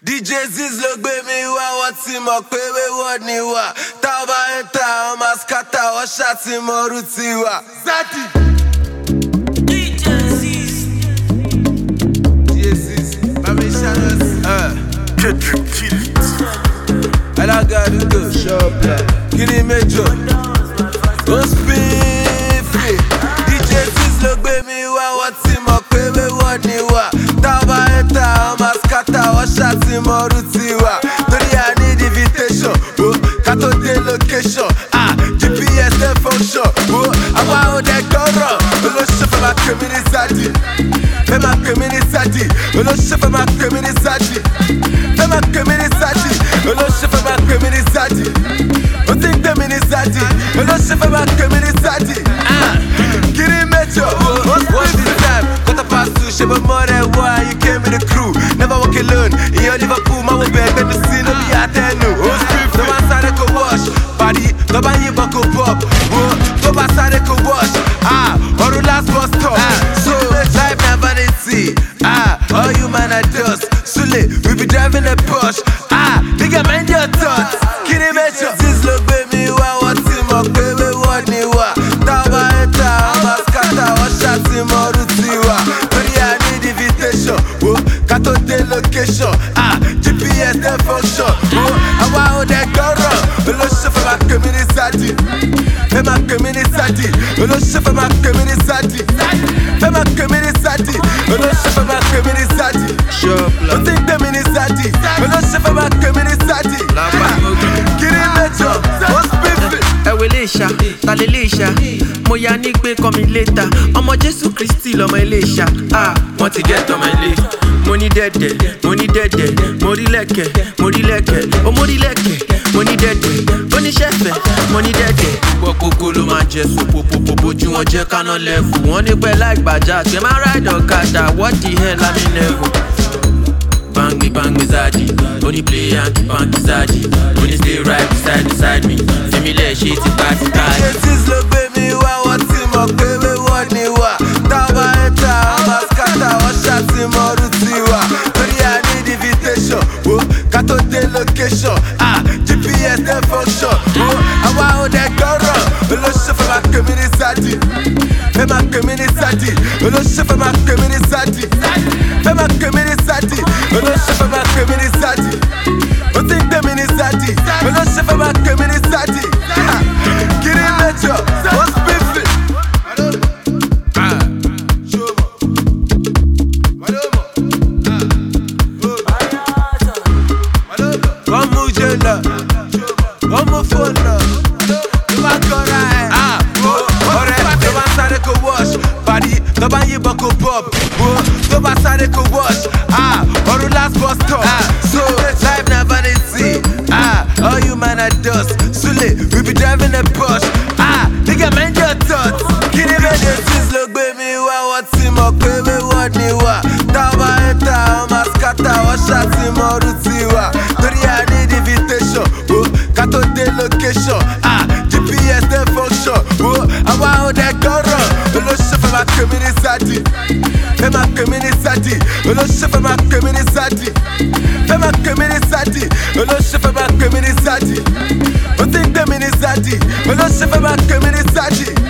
DJ Ziz ló gbé mi wá, wọ́n ti mọ̀ pé wéwọ́ ni wà. Tá a bá ń ta àwọn mascata, wọ́n ṣàtìmọ́rú ti wà. Zati. DJ Ziz. Mami Shadows. Alágàdúgbò. Kini Major. Ó spífì. DJ Ziz ló gbé mi wá, wọ́n ti mọ̀ pé wéwọ́ ni wà. Tá a bá ń ta àwọn mascata, wọ́n ṣàtìmọ́rú ti wà. Torí I need invitation, ká tó dé location. GPS dey function, àwa ò dẹ̀ gbọ́rọ̀. Olóṣèlú fẹ́ máa pè mí ní Zadi. Fẹ́ máa pè mí ní Zadi. Olóṣèlú fẹ́ máa pè mí ní Zadi. Fẹ́ máa pè mí ní Zadi. Olóṣèlú fẹ́ máa pè mí ní Zadi. Ó ti ń gbé mi ní Zadi. Olóṣèlú fẹ́ máa pè mí ní Zadi. Kini Major, what's the time? Quarter past 2, ṣe bọ́ mọ́ rẹ̀ wá. You came with the crew, never walk alone. Ìyẹn Liverpool, máa wọ bẹ́ẹ̀ gbẹ́nu sí i, no be àtẹnu. Tó bá sáré kò wash, pàdí, tó bá yìnbọn kò pop. Tó bá sáré kò wash, ọ̀run last bus stop. So life na vanity, all you man are dust. Sule, we be driving a Porsche. Nigga mind your thoughts. Kini Major, Ziz ló gbé mi wá, wọ́n ti mọ̀ pé wéwọ́ ni wà. Tá a bá ń ta àwọn mascata, wọ́n ṣàtìmọ́rú ti wà. Torí I need invitation, ká tó dé location. GPS dey function, àwa ò dẹ̀ gbọ́rọ̀. Olóṣèlú fẹ́ máa pè mí ní Zadi. Fẹ́ máa pè mí ní Zadi. Olóṣèlú fẹ́ máa pè mí ní Zadi. Fẹ́ máa pè mí ní Zadi. Olóṣèlú fẹ́ máa pè mí ní Zadi. Ó ti ń gbé mi ní Zadi. Olóṣèlú fẹ́ máa pè mí ní Zadi. Kini Major, ó spífì. Ẹ̀wẹ̀ lè ṣá, ta lè lè ṣá. Mo ya ní pé kọ́ mi létà. Ọmọ Jésù Kristi lọmọ ilé ṣá. Wọ́n ti gẹ́tọ̀ ọmọ ilé. Mo ní dẹ̀dẹ̀, mo ní dẹ̀dẹ̀, mo rí lẹ̀kẹ̀, mo rí lẹ̀kẹ̀, ó mo rí lẹ̀kẹ̀, mo ní dẹ̀dẹ̀, ó ní ṣẹ̀fẹ̀, mo ní dẹ̀dẹ̀. Gbọ́ gbogbo ló máa jẹ sòpòpòpò bójú wọn jẹ́ káná lẹ́fù. Wọ́n ní pẹ́ láì gbàjà, ṣe máa ride ọ̀kadà, what the hell I'm in level. Bang me Zadi, only play and keep on Zadi. Only stay right beside me. Similar shit to party card. Ziz ló gbé mi wá, wọ́n ti mọ̀ pé wéwọ́ ni wà. Tá a bá ń ta àwọn mascata, wọ́n ṣàtìmọ́rú ti wà. Torí I need invitation, ká tó dé location. GPS dey function, àwa ò dẹ̀ gbọ́rọ̀. Olóṣèlú fẹ́ máa pè mí ní Zadi. Fẹ́ máa pè mí ní Zadi. Olóṣèlú fẹ́ máa pè mí ní Zadi. Fẹ́ máa pè mí ní Zadi. Olóṣèlú fẹ́ máa pè mí ní Zadi. Ó ti ń gbé mi ní Zadi. Olóṣèlú fẹ́ máa pè mí ní Zadi. Kini Major, ó spífì. Wọ́n mú jẹ́ lọ, wọ́n mú fóònù lọ. Ló bá kọ́ra ẹ̀. Ọ̀rẹ́ tó bá sáré kò wash, pàdí tó bá yìnbọn kò pop. Tó bá sáré kò wash, ọ̀run last bus stop. So life na vanity, all you man are dust. Sule, we be driving a Porsche. Nigga mind your thoughts. Kini Major, Ziz ló gbé mi wá, wọ́n ti mọ̀ pé wéwọ́ ni wà. Tá a bá ń ta àwọn mascata, wọ́n ṣàtìmọ́rú ti wà. Torí I need invitation, ká tó dé location. GPS dey function, àwa ò dẹ̀ gbọ́rọ̀. Olóṣèlú fẹ́ máa pè mí ní Zadi. Fẹ́ máa pè mí ní Zadi. Olóṣèlú fẹ́ máa pè mí ní Zadi. Fẹ́ máa pè mí ní Zadi. Olóṣèlú fẹ́ máa pè mí ní Zadi. Ó ti ń gbé mi ní Zadi. Olóṣèlú fẹ́ máa pè mí ní Zadi.